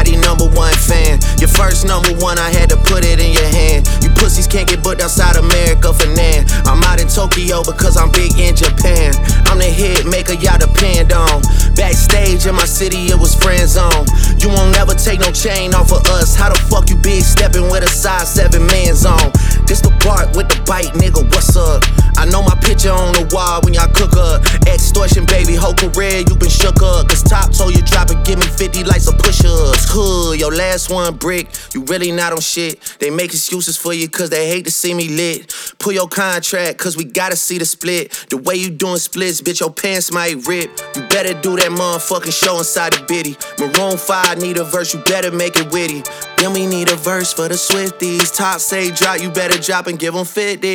everybody #1 fan. Your first #1, I had to put it in your hand. You pussies can't get booked outside America for nan. I'm out in Tokyo because I'm big in Japan. I'm the hit maker y'all depend on. Backstage in my city, it was friend zone. You won't never take no chain off of us. How the fuck you big stepping with a size 7 man zone? This the part with the bite, nigga, what's up? I know my picture on the wall when y'all cook up. Extortion, baby, whole career you been shook up. Cause Top told you drop it, give me 50 like some push-ups. Hood, your last one brick, you really not on shit. They make excuses for you cause they hate to see me lit. Pull your contract cause we gotta see the split. The way you doing splits, bitch, your pants might rip. You better do that motherfucking show inside the bitty. Maroon 5 need a verse, you better make it witty. Then we need a verse for the Swifties. Top say drop, you better drop and give them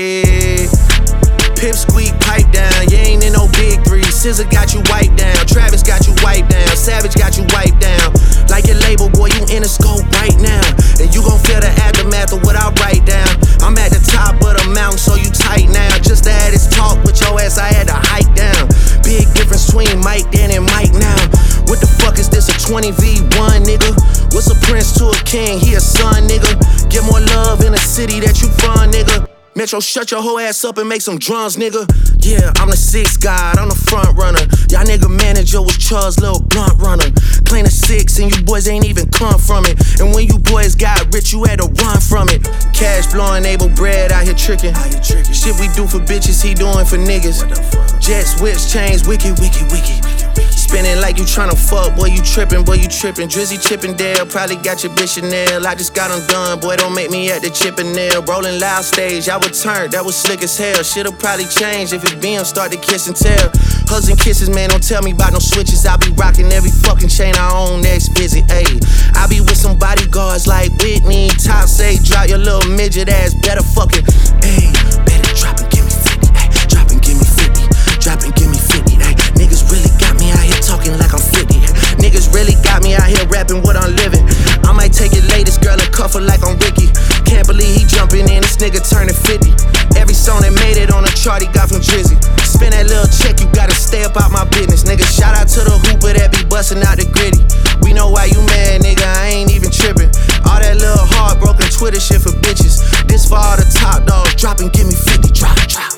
50. Pip squeak, pipe down, you ain't in no big 3. SZA got you wiped down, Travis got you wiped down, Savage got you wiped down. Like your label, boy, you in the scope right now. And you gon' feel the aftermath of what I write down. I'm at the top of the mountain, so you tight now. Just to have this talk with your ass, I had to hike down. Big difference between Mike then and Mike now. What the fuck is this, a 20v1, nigga? What's a prince to a king, he a son, nigga? Get more love in the city that you from, nigga. Metro, shut your whole ass up and make some drums, nigga. Yeah, I'm the 6th guy, I'm the front runner. Y'all nigga manager was Charles' little blunt runner. Claim the 6 and you boys ain't even come from it. And when you boys got rich, you had to run from it. Cash flowing, able bread out here tricking. Shit we do for bitches, he doing for niggas. Jets, whips, chains, wicked, wicked, wicked. Spinning like you tryna fuck, boy, you trippin', boy, you trippin'. Drizzy Chippendale, probably got your bitch Chanel. I just got them done, boy, don't make me at the Chippendale. Rolling loud stage, I would turn, that was slick as hell. Shit'll probably change if it BM start to kiss and tell. Hugs and kisses, man, don't tell me about no switches. I be rocking every fucking chain I own next visit, ayy. I be with some bodyguards like Whitney. Top say, drop your little midget ass, better fucking, ayy. Better drop and give me 50, ayy. Drop and give me 50, drop and give me 50, ayy. Niggas really got me out here talking like I'm 50. Niggas really got me out here rapping what I'm living. I might take it latest girl and cuff her like I'm Ricky. Can't believe he jumping in, this nigga turning 50. Every song that made it on the chart he got from Drizzy. Spend that little check, you gotta stay up out my business. Nigga, shout out to the hooper that be busting out the gritty. We know why you mad, nigga, I ain't even tripping. All that little heartbroken Twitter shit for bitches. This for all the top dogs, drop and give me 50, drop, drop.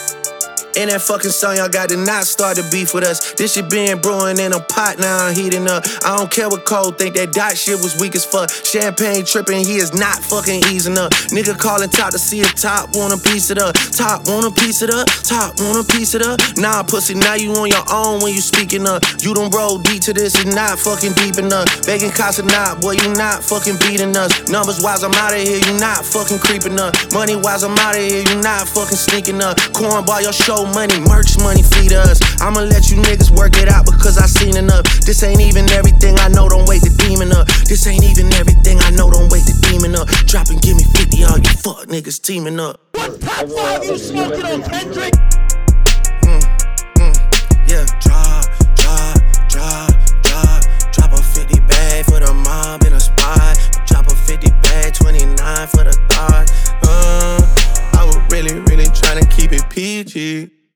In that fucking song, y'all got to not start the beef with us. This shit been brewing in a pot, now I'm heating up. I don't care what Cole think, that Dot shit was weak as fuck. Champagne tripping, he is not fucking easing up. Nigga calling Top to see if Top want a piece of up. Top want a piece of up, Top want a piece of up. Nah, pussy, now you on your own when you speaking up. You done roll deep to this, it's not fucking deep enough. Begging Casa not, boy, you not fucking beating us. Numbers wise, I'm out of here, you not fucking creeping up. Money wise, I'm out of here, you not fucking sneaking up. Cornball, your show money, merch money, feed us. I'ma let you niggas work it out because I seen enough. This ain't even everything I know, don't wake the demon up. This ain't even everything I know, don't wake the demon up. Drop and give me 50, all you fuck niggas teaming up. What top 5 you smoking on, Kendrick?